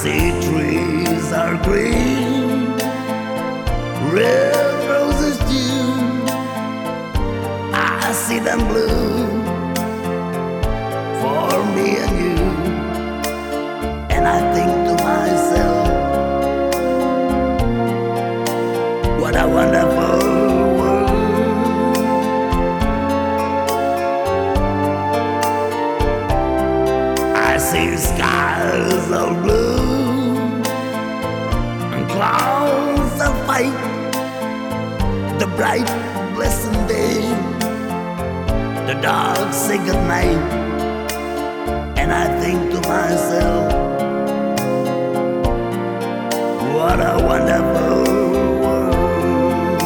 see trees are green, red roses too. I see them blue for me and you. And I think to myself, what a wonderful world. I see skies of blue and clouds of white, the bright blessed day, the dark sacred night. And I think to myself, what a wonderful world.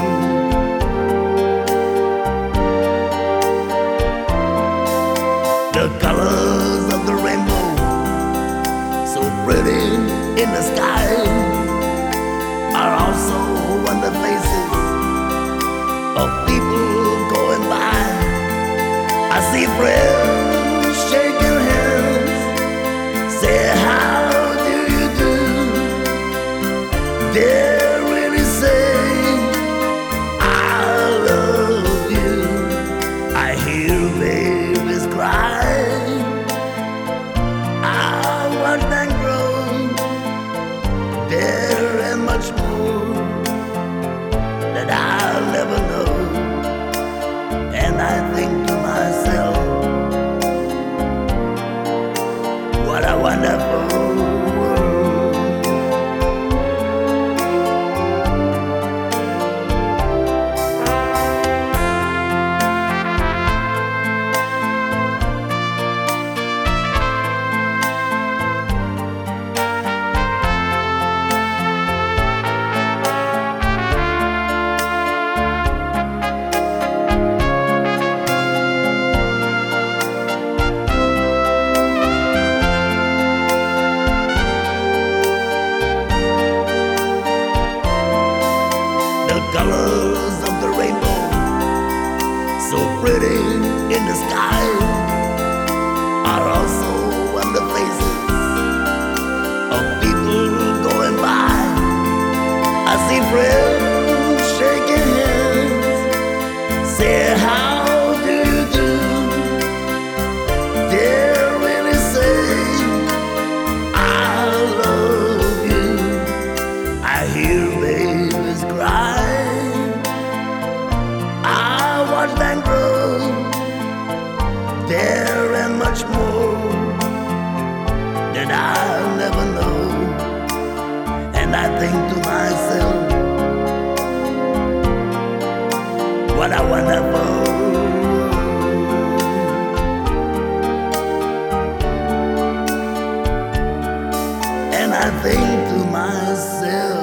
The colors of the rainbow, so pretty in the sky, are also on the faces of people going by. I see friends shaking hands, say how do you do. They're really saying I love you. I hear babies cry, I watch them grow. There and much more that I'll never know. And I think to myself, what a wonderful world. The colors of the rainbow, so pretty in the sky, are also on the faces of people going by. I see friends shaking hands, say how do you do. They're really saying I love you. I hear babies cry, watch them grow. There and much more that I'll never know. And I think to myself, what a wonderful world. And I think to myself,